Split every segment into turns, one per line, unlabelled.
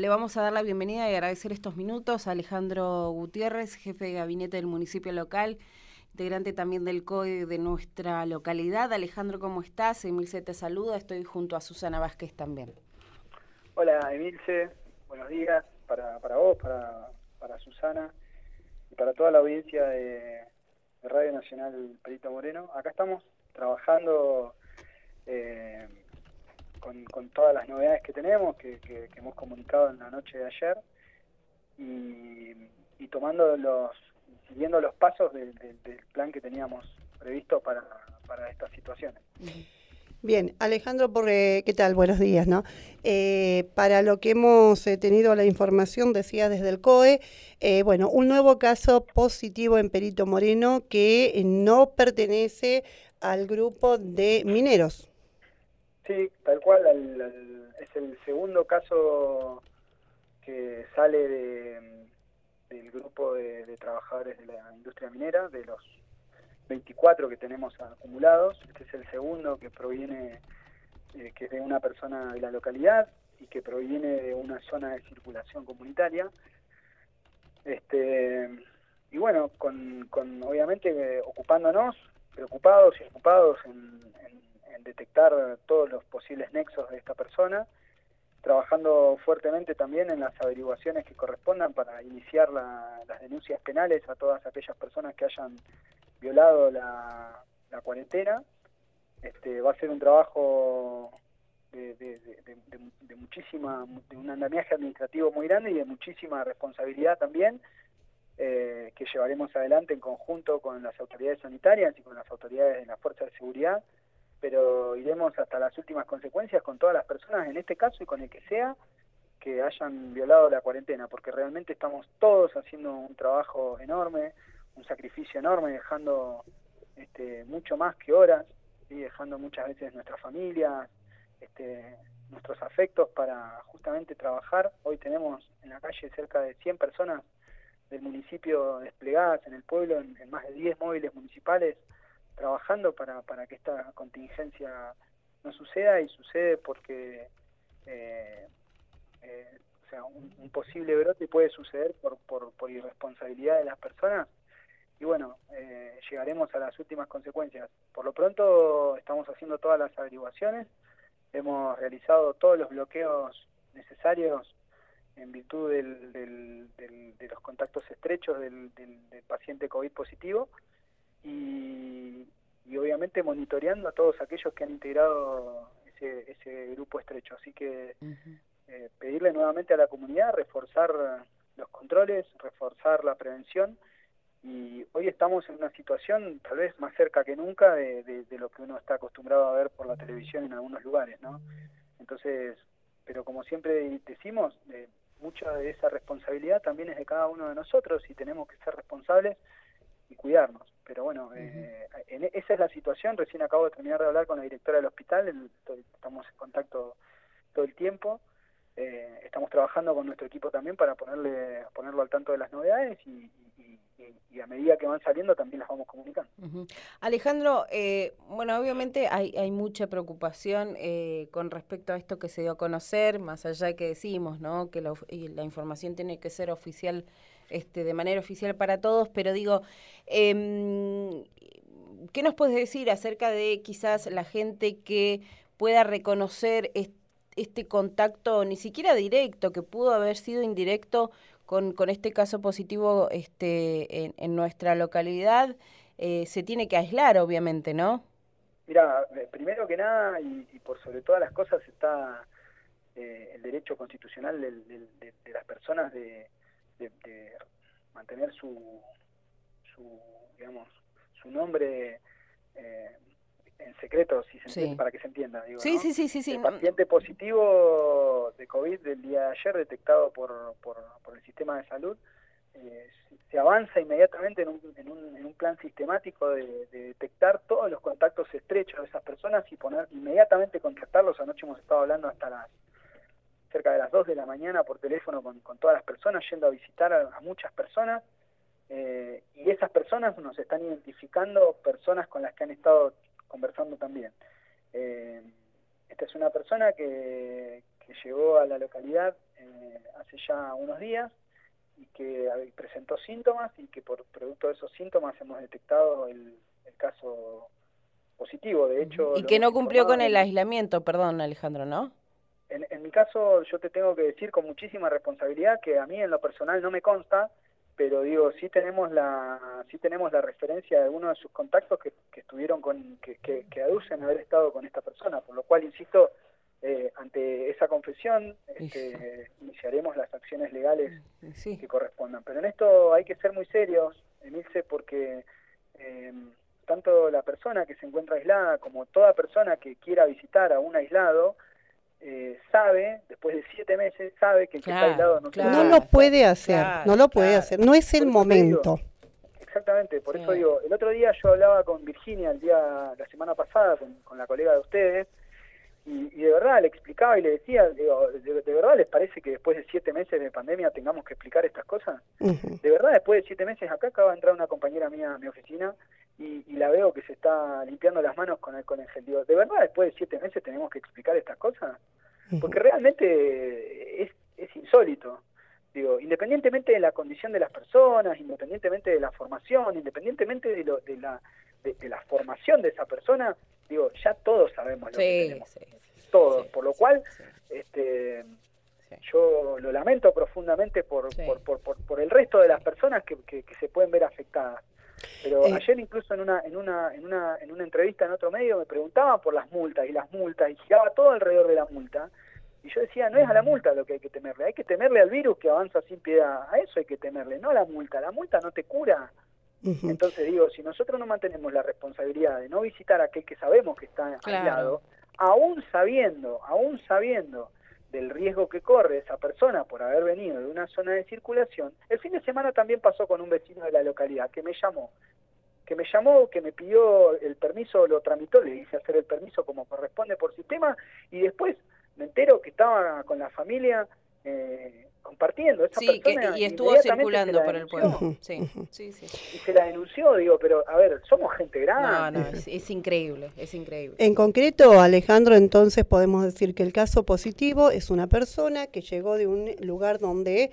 Le vamos a dar la bienvenida y agradecer estos minutos a Alejandro Gutiérrez, jefe de gabinete del municipio local, integrante también del COE de nuestra localidad. Alejandro, ¿cómo estás? Emilce te saluda, estoy junto a Susana Vázquez también.
Hola Emilce, buenos días para vos, para Susana y para toda la audiencia de Radio Nacional Perito Moreno. Acá estamos trabajando con todas las novedades que tenemos, que hemos comunicado en la noche de ayer, y siguiendo los pasos del plan que teníamos previsto para estas situaciones.
Bien, Alejandro, ¿qué tal? Buenos días, ¿no? Para lo que hemos tenido la información, decía desde el COE, bueno, un nuevo caso positivo en Perito Moreno que no pertenece al grupo de mineros.
Sí, tal cual, es el segundo caso que sale del grupo de trabajadores de la industria minera, de los 24 que tenemos acumulados. Este es el segundo que proviene, que es de una persona de la localidad y que proviene de una zona de circulación comunitaria. Y bueno, con obviamente ocupándonos, preocupados y ocupados en detectar todos los posibles nexos de esta persona, trabajando fuertemente también en las averiguaciones que correspondan para iniciar las denuncias penales a todas aquellas personas que hayan violado la cuarentena. Va a ser un trabajo de un andamiaje administrativo muy grande y de muchísima responsabilidad también, que llevaremos adelante en conjunto con las autoridades sanitarias y con las autoridades de la Fuerza de Seguridad, pero iremos hasta las últimas consecuencias con todas las personas, en este caso y con el que sea, que hayan violado la cuarentena, porque realmente estamos todos haciendo un trabajo enorme, un sacrificio enorme, dejando mucho más que horas, ¿sí? Dejando muchas veces nuestras familias, nuestros afectos para justamente trabajar. Hoy tenemos en la calle cerca de 100 personas del municipio desplegadas en el pueblo, en más de 10 móviles municipales, trabajando para que esta contingencia no suceda, y sucede porque o sea, un posible brote puede suceder por irresponsabilidad de las personas, y bueno, llegaremos a las últimas consecuencias. Por lo pronto estamos haciendo todas las averiguaciones, hemos realizado todos los bloqueos necesarios en virtud de los contactos estrechos del paciente COVID positivo, y obviamente monitoreando a todos aquellos que han integrado ese grupo estrecho. Así que pedirle nuevamente a la comunidad reforzar los controles, reforzar la prevención, y hoy estamos en una situación tal vez más cerca que nunca de lo que uno está acostumbrado a ver por la televisión en algunos lugares, ¿no? Entonces, pero como siempre decimos, mucha de esa responsabilidad también es de cada uno de nosotros, y tenemos que ser responsables y cuidarnos. Pero bueno, esa es la situación. Recién acabo de terminar de hablar con la directora del hospital, estamos en contacto todo el tiempo, estamos trabajando con nuestro equipo también para ponerlo al tanto de las novedades, y a medida que van saliendo también las vamos comunicando.
Alejandro, bueno, obviamente hay mucha preocupación con respecto a esto que se dio a conocer, más allá de que decimos, ¿no?, que la información tiene que ser oficial, de manera oficial para todos, pero digo, ¿qué nos puedes decir acerca de quizás la gente que pueda reconocer este contacto, ni siquiera directo, que pudo haber sido indirecto con este caso positivo en nuestra localidad? Se tiene que aislar, obviamente, ¿no?
Mira, primero que nada, y por sobre todas las cosas, está el derecho constitucional de las personas de mantener su digamos, su nombre en secreto, si se entiende, para que se entienda, digo,
sí,
¿no?
sí.
El paciente positivo de COVID del día de ayer, detectado por el sistema de salud, se avanza inmediatamente en un plan sistemático de detectar todos los contactos estrechos de esas personas y inmediatamente contactarlos. Anoche hemos estado hablando hasta cerca de las 2 de la mañana por teléfono con todas las personas, yendo a visitar a muchas personas, y esas personas nos están identificando personas con las que han estado conversando también. Esta es una persona que llegó a la localidad hace ya unos días y que presentó síntomas y que por producto de esos síntomas hemos detectado el caso positivo. De hecho,
y que no cumplió con el aislamiento, perdón, Alejandro, ¿no?
En mi caso, yo te tengo que decir con muchísima responsabilidad que a mí en lo personal no me consta, pero digo, sí tenemos la referencia de algunos de sus contactos que estuvieron que aducen haber estado con esta persona, por lo cual, insisto, ante esa confesión iniciaremos las acciones legales que correspondan. Pero en esto hay que ser muy serios, Emilce, porque tanto la persona que se encuentra aislada como toda persona que quiera visitar a un aislado, sabe, después de 7 meses, sabe que el que está aislado
no lo puede hacer, no lo puede hacer, no es el momento.
Exactamente, por eso digo, el otro día yo hablaba con Virginia, la semana pasada, con la colega de ustedes, y de verdad le explicaba y le decía, digo, ¿de verdad les parece que después de 7 meses de pandemia tengamos que explicar estas cosas? De verdad, después de 7 meses, acá acaba de entrar una compañera mía a mi oficina, y la veo que se está limpiando las manos con el gel. Digo, ¿de verdad después de 7 meses tenemos que explicar estas cosas? Porque realmente es insólito. Digo, independientemente de la condición de las personas, independientemente de la formación, independientemente de la formación de esa persona, digo, ya todos sabemos lo que tenemos. Todos, por lo cual, yo lo lamento profundamente por el resto de las personas que se pueden ver afectadas. Pero ayer incluso en una entrevista en otro medio me preguntaban por las multas, y giraba todo alrededor de la multa, y yo decía, no es a la multa lo que hay que temerle al virus que avanza sin piedad, a eso hay que temerle, no a la multa no te cura. Entonces digo, si nosotros no mantenemos la responsabilidad de no visitar a aquel que sabemos que está aislado, aún sabiendo del riesgo que corre esa persona por haber venido de una zona de circulación. El fin de semana también pasó con un vecino de la localidad que me llamó, que me pidió el permiso, lo tramitó, le hice hacer el permiso como corresponde por sistema, y después me entero que estaba con la familia compartiendo. Esa persona
y estuvo circulando por el pueblo. Y
se la denunció, digo, pero a ver, somos gente grande.
No, es increíble, es increíble.
En concreto, Alejandro, entonces podemos decir que el caso positivo es una persona que llegó de un lugar donde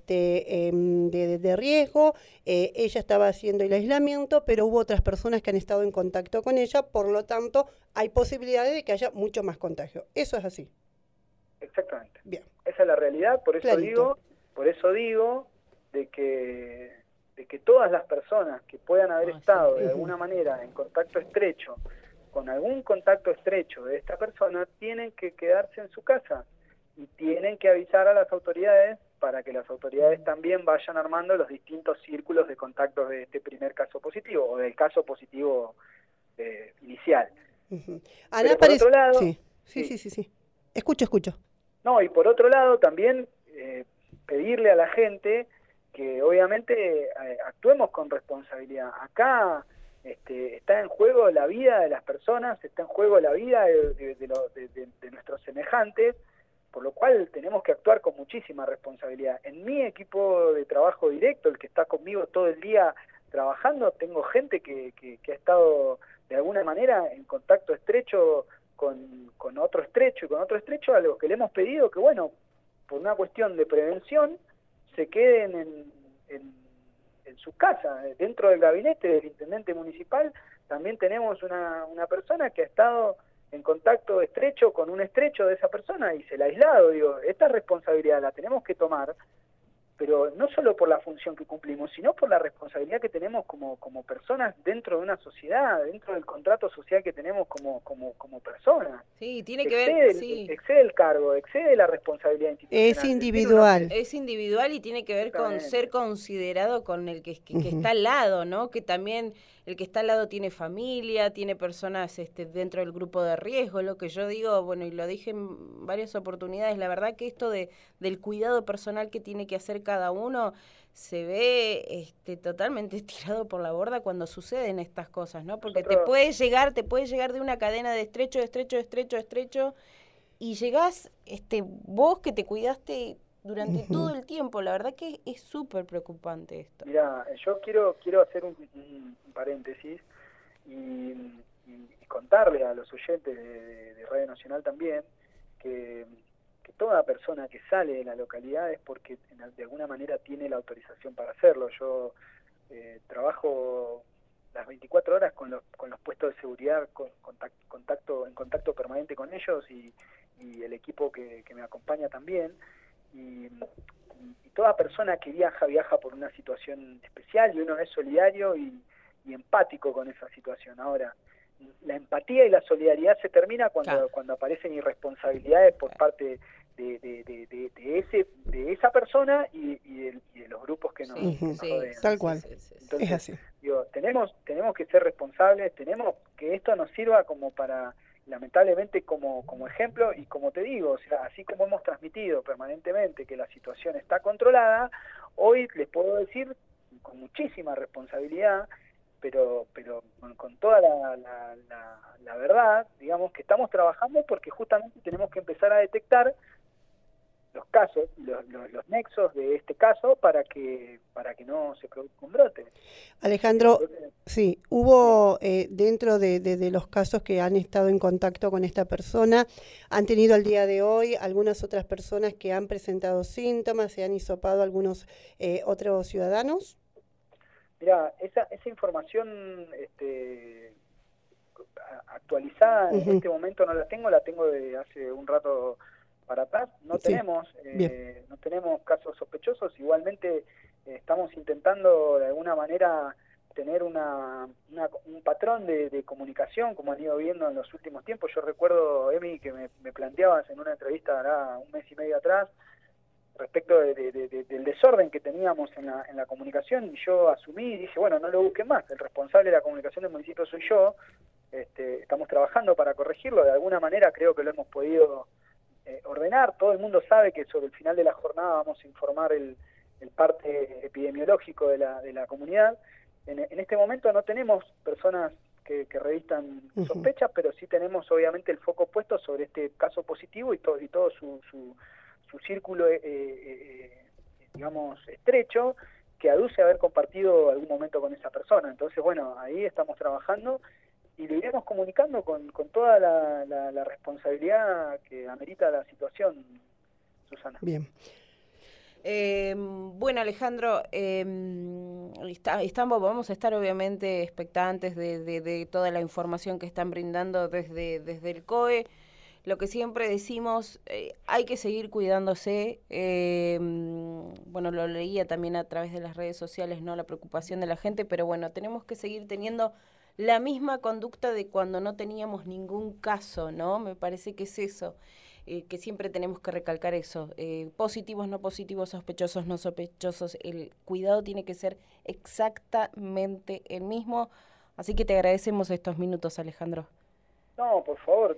de riesgo, ella estaba haciendo el aislamiento, pero hubo otras personas que han estado en contacto con ella, por lo tanto, hay posibilidades de que haya mucho más contagio. Eso es así.
Exactamente.
Bien.
Esa es la realidad, por eso digo de que todas las personas que puedan haber estado de alguna manera en contacto estrecho, con algún contacto estrecho de esta persona, tienen que quedarse en su casa y tienen que avisar a las autoridades para que las autoridades también vayan armando los distintos círculos de contactos de este primer caso positivo o del caso positivo inicial.
Ana,
por otro lado...
Sí. Escucho.
No, y por otro lado también pedirle a la gente que obviamente actuemos con responsabilidad. Acá está en juego la vida de las personas, está en juego la vida de nuestros semejantes, por lo cual tenemos que actuar con muchísima responsabilidad. En mi equipo de trabajo directo, el que está conmigo todo el día trabajando, tengo gente que ha estado de alguna manera en contacto estrecho con otro estrecho y con otro estrecho, a los que le hemos pedido que, bueno, por una cuestión de prevención, se queden en sus casas. Dentro del gabinete del intendente municipal también tenemos una persona que ha estado en contacto estrecho con un estrecho de esa persona y se la ha aislado. Digo, esta responsabilidad la tenemos que tomar, pero no solo por la función que cumplimos, sino por la responsabilidad que tenemos como personas dentro de una sociedad, dentro del contrato social que tenemos como personas.
Sí, tiene que ver...
Excede el cargo, excede la responsabilidad institucional.
Es
individual y tiene que ver con ser considerado con el que está al lado, ¿no? Que también el que está al lado tiene familia, tiene personas dentro del grupo de riesgo, lo que yo digo, bueno, y lo dije en varias oportunidades, la verdad que esto del cuidado personal que tiene que hacer cada uno se ve totalmente tirado por la borda cuando suceden estas cosas, ¿no? Porque te puede llegar de una cadena de estrecho, y llegás vos que te cuidaste durante todo el tiempo. La verdad que es súper preocupante esto.
Mira, yo quiero hacer un paréntesis y contarle a los oyentes de Radio Nacional también que que toda persona que sale de la localidad es porque de alguna manera tiene la autorización para hacerlo. Yo trabajo las 24 horas con los puestos de seguridad, en contacto permanente con ellos y el equipo que me acompaña también. Y toda persona que viaja por una situación especial, y uno es solidario y empático con esa situación. Ahora, la empatía y la solidaridad se termina cuando aparecen irresponsabilidades por parte de esa persona y de los grupos que nos rodean.
Tal cual.
Entonces,
es así.
Digo, tenemos que ser responsables, tenemos que esto nos sirva como para, lamentablemente, como ejemplo, y como te digo, o sea, así como hemos transmitido permanentemente que la situación está controlada, hoy les puedo decir con muchísima responsabilidad, pero con toda la verdad, digamos, que estamos trabajando porque justamente tenemos que empezar a detectar los casos, los nexos de este caso para que no se produzca un brote.
Alejandro, sí, hubo dentro de los casos que han estado en contacto con esta persona, ¿han tenido al día de hoy algunas otras personas que han presentado síntomas, se han hisopado algunos otros ciudadanos?
Mira, esa información actualizada en este momento no la tengo de hace un rato para atrás. No tenemos casos sospechosos. Igualmente estamos intentando de alguna manera tener un patrón de comunicación, como han ido viendo en los últimos tiempos. Yo recuerdo, Emi, que me planteabas en una entrevista hará un mes y medio atrás respecto del desorden que teníamos en la comunicación, y yo asumí y dije, bueno, no lo busquen más, el responsable de la comunicación del municipio soy yo. Estamos trabajando para corregirlo, de alguna manera creo que lo hemos podido ordenar. Todo el mundo sabe que sobre el final de la jornada vamos a informar el parte epidemiológico de la comunidad. En este momento no tenemos personas que revistan sospechas, pero sí tenemos obviamente el foco puesto sobre este caso positivo y todo su círculo, digamos, estrecho, que aduce haber compartido algún momento con esa persona. Entonces, bueno, ahí estamos trabajando y lo iremos comunicando con toda la responsabilidad que amerita la situación, Susana.
Bien.
Bueno, Alejandro, vamos a estar obviamente expectantes de toda la información que están brindando desde el COE. Lo que siempre decimos, hay que seguir cuidándose. Bueno, lo leía también a través de las redes sociales, ¿no? La preocupación de la gente, pero bueno, tenemos que seguir teniendo la misma conducta de cuando no teníamos ningún caso, ¿no? Me parece que es eso, que siempre tenemos que recalcar eso. Positivos, no positivos, sospechosos, no sospechosos. El cuidado tiene que ser exactamente el mismo. Así que te agradecemos estos minutos, Alejandro.
No, por favor,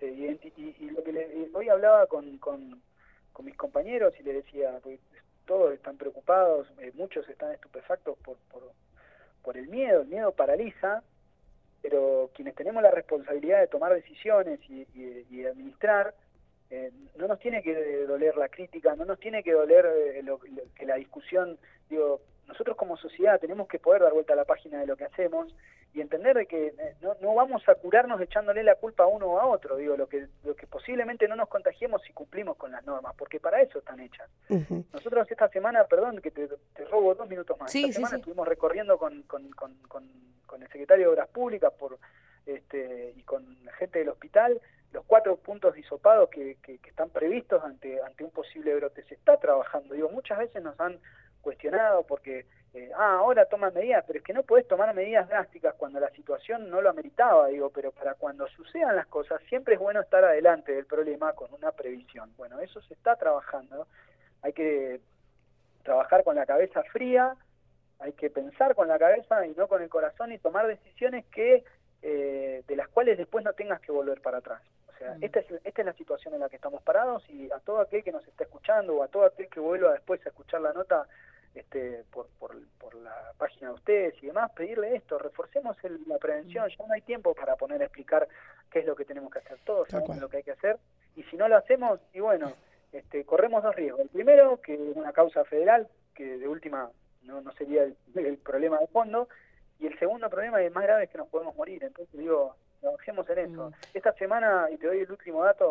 y lo que hoy hablaba con mis compañeros y les decía, pues, todos están preocupados, muchos están estupefactos por el miedo paraliza, pero quienes tenemos la responsabilidad de tomar decisiones y administrar, no nos tiene que doler la crítica, no nos tiene que doler que la discusión. Digo, nosotros como sociedad tenemos que poder dar vuelta a la página de lo que hacemos y entender de que no vamos a curarnos echándole la culpa a uno o a otro. Digo, lo que posiblemente no nos contagiemos si cumplimos con las normas, porque para eso están hechas. Nosotros esta semana, perdón que te robo 2 minutos más, esta semana estuvimos recorriendo con el secretario de Obras Públicas y con la gente del hospital los 4 puntos de hisopado que están previstos ante un posible brote. Se está trabajando. Digo, muchas veces nos han cuestionado porque ahora toman medidas, pero es que no podés tomar medidas drásticas cuando la situación no lo ameritaba. Digo, pero para cuando sucedan las cosas siempre es bueno estar adelante del problema con una previsión. Bueno, eso se está trabajando. Hay que trabajar con la cabeza fría, hay que pensar con la cabeza y no con el corazón, y tomar decisiones de las cuales después no tengas que volver para atrás. O sea, esta es la situación en la que estamos parados, y a todo aquel que nos está escuchando o a todo aquel que vuelva después a escuchar la nota por la página de ustedes y demás, pedirle esto: reforcemos la prevención. Ya no hay tiempo para poner a explicar qué es lo que tenemos que hacer. Todos sabemos lo que hay que hacer, y si no lo hacemos, y bueno, corremos 2 riesgos. El primero, que es una causa federal, que de última no sería el problema de fondo, y el segundo problema, y el más grave, es que nos podemos morir. Entonces digo, trabajemos en eso. Esta semana, y te doy el último dato,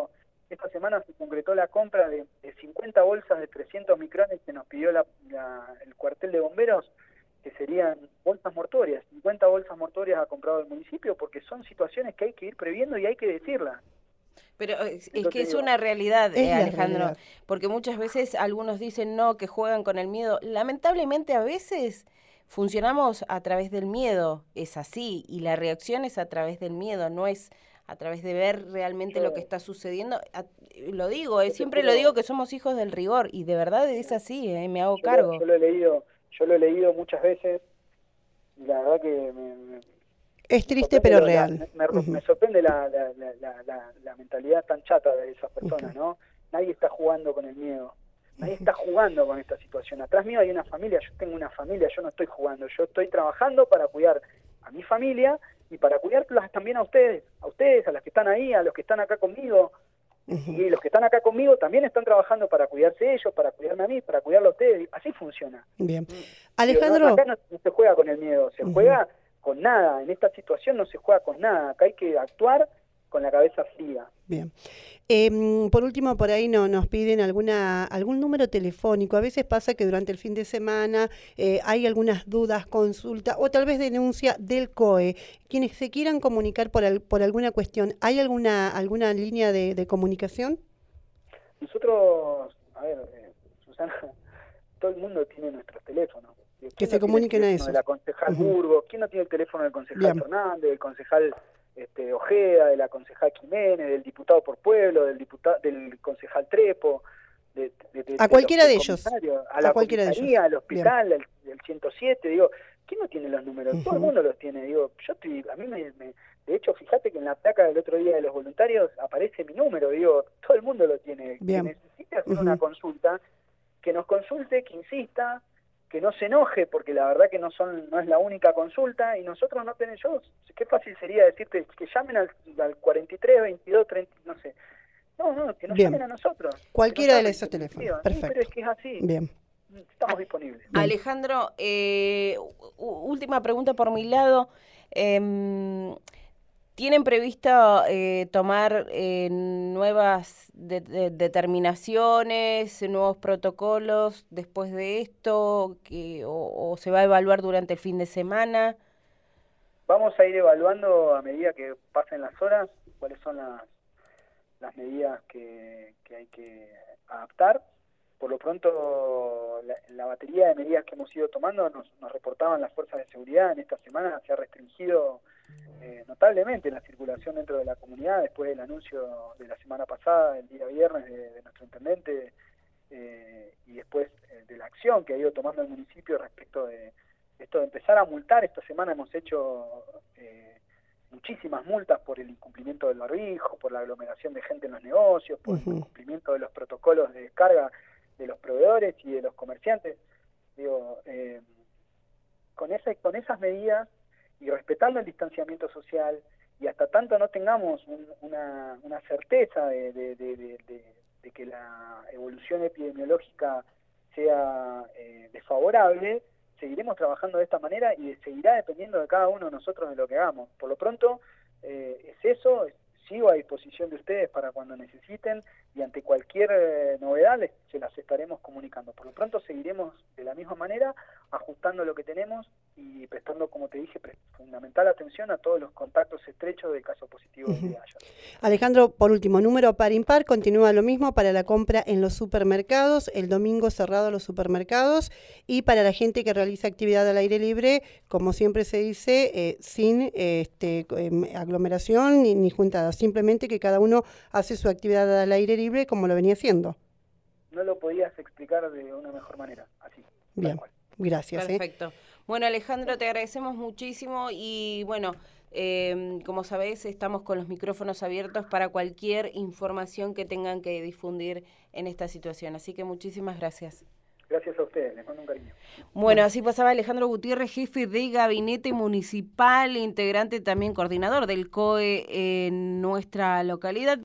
esta semana se concretó la compra de 50 bolsas de 300 micrones que nos pidió el cuartel de bomberos, que serían bolsas mortuorias. 50 bolsas mortuorias ha comprado el municipio, porque son situaciones que hay que ir previendo y hay que decirlas.
Pero es que es una realidad, Alejandro, porque muchas veces algunos dicen no, que juegan con el miedo. Lamentablemente a veces funcionamos a través del miedo, es así, y la reacción es a través del miedo, no es a través de ver realmente lo que está sucediendo. Lo digo, siempre lo digo, que somos hijos del rigor, y de verdad es así, me hago cargo.
Yo lo he leído muchas veces, y la verdad que
es triste pero real.
Me sorprende la mentalidad tan chata de esas personas, ¿no? Nadie está jugando con el miedo, nadie está jugando con esta situación. Atrás mío hay una familia, yo tengo una familia, yo no estoy jugando, yo estoy trabajando para cuidar a mi familia y para cuidarlas también a ustedes, a las que están ahí, a los que están acá conmigo. Y los que están acá conmigo también están trabajando para cuidarse ellos, para cuidarme a mí, para cuidarlo a ustedes. Así funciona.
Bien. Alejandro.
Acá no se juega con el miedo, se juega con nada. En esta situación no se juega con nada. Acá hay que actuar con la cabeza fría.
Bien. Por último, por ahí nos piden algún número telefónico. A veces pasa que durante el fin de semana hay algunas dudas, consulta o tal vez denuncia del COE. Quienes se quieran comunicar por alguna cuestión, ¿hay alguna línea de comunicación?
Nosotros, a ver, Susana, todo el mundo tiene nuestros teléfonos.
Que se comuniquen a eso.
De la concejal Burgos, ¿quién no tiene el teléfono del concejal Fernández, del concejal Ojeda, de la concejal Jiménez, del diputado por pueblo, del concejal Trepo,
a cualquiera de ellos,
a la comisaría, al hospital, el 107, digo, ¿quién no tiene los números? Todo el mundo los tiene, digo, de hecho, fíjate que en la placa del otro día de los voluntarios aparece mi número, digo, todo el mundo lo tiene. Que necesite hacer una consulta, que nos consulte, que insista, que no se enoje, porque la verdad que no es la única consulta, y nosotros no tenemos, qué fácil sería decirte que llamen al 43, 22, 30, no sé. No, que nos llamen a nosotros.
Cualquiera de esos teléfonos. Perfecto.
Pero es que es así.
Bien.
Estamos disponibles.
Bien. Alejandro, última pregunta por mi lado. ¿Tienen previsto tomar nuevas determinaciones, nuevos protocolos después de esto, o se va a evaluar durante el fin de semana?
Vamos a ir evaluando a medida que pasen las horas cuáles son las medidas que hay que adaptar. Por lo pronto, la batería de medidas que hemos ido tomando nos reportaban las fuerzas de seguridad. En esta semana se ha restringido notablemente la circulación dentro de la comunidad después del anuncio de la semana pasada, el día viernes, de nuestro intendente, y después de la acción que ha ido tomando el municipio respecto de esto de empezar a multar. Esta semana hemos hecho muchísimas multas por el incumplimiento del barbijo, por la aglomeración de gente en los negocios, por el incumplimiento de los protocolos de descarga de los proveedores y de los comerciantes. Digo, con esas medidas y respetando el distanciamiento social, y hasta tanto no tengamos una certeza de que la evolución epidemiológica sea desfavorable, seguiremos trabajando de esta manera y seguirá dependiendo de cada uno de nosotros de lo que hagamos. Por lo pronto, es eso. Sigo a disposición de ustedes para cuando necesiten, y ante cualquier novedad se las estaremos comunicando. Por lo pronto seguiremos de la misma manera, ajustando lo que tenemos y prestando, como te dije, fundamental atención a todos los contactos estrechos del caso positivo de ayer.
Alejandro, por último, número par impar, continúa lo mismo para la compra en los supermercados, el domingo cerrado los supermercados, y para la gente que realiza actividad al aire libre, como siempre se dice, sin aglomeración ni juntadas, simplemente que cada uno hace su actividad al aire libre como lo venía haciendo.
No lo podías explicar de una mejor manera, así.
Bien, gracias.
Perfecto. Bueno, Alejandro, te agradecemos muchísimo y bueno, como sabés, estamos con los micrófonos abiertos para cualquier información que tengan que difundir en esta situación. Así que muchísimas gracias.
Gracias a ustedes, les mando un cariño.
Bueno, así pasaba Alejandro Gutiérrez, jefe de gabinete municipal, integrante también coordinador del COE en nuestra localidad.